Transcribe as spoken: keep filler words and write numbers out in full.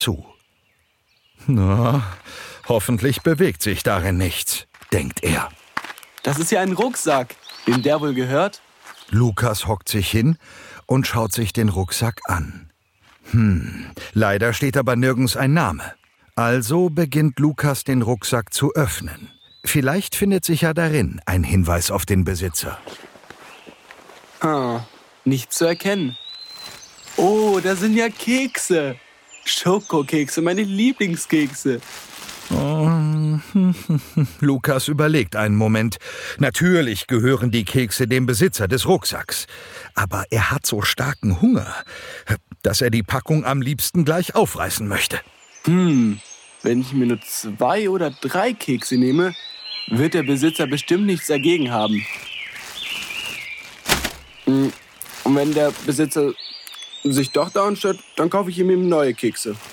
zu. Na, hoffentlich bewegt sich darin nichts, denkt er. Das ist ja ein Rucksack. Wem der wohl gehört? Lukas hockt sich hin und schaut sich den Rucksack an. Hm, leider steht aber nirgends ein Name. Also beginnt Lukas, den Rucksack zu öffnen. Vielleicht findet sich ja darin ein Hinweis auf den Besitzer. Ah, nicht zu erkennen. Oh, da sind ja Kekse. Schokokekse, meine Lieblingskekse. Oh, Lukas überlegt einen Moment. Natürlich gehören die Kekse dem Besitzer des Rucksacks. Aber er hat so starken Hunger, dass er die Packung am liebsten gleich aufreißen möchte. Hm, wenn ich mir nur zwei oder drei Kekse nehme, wird der Besitzer bestimmt nichts dagegen haben. Und wenn der Besitzer sich doch daran stört, dann kaufe ich ihm eben neue Kekse.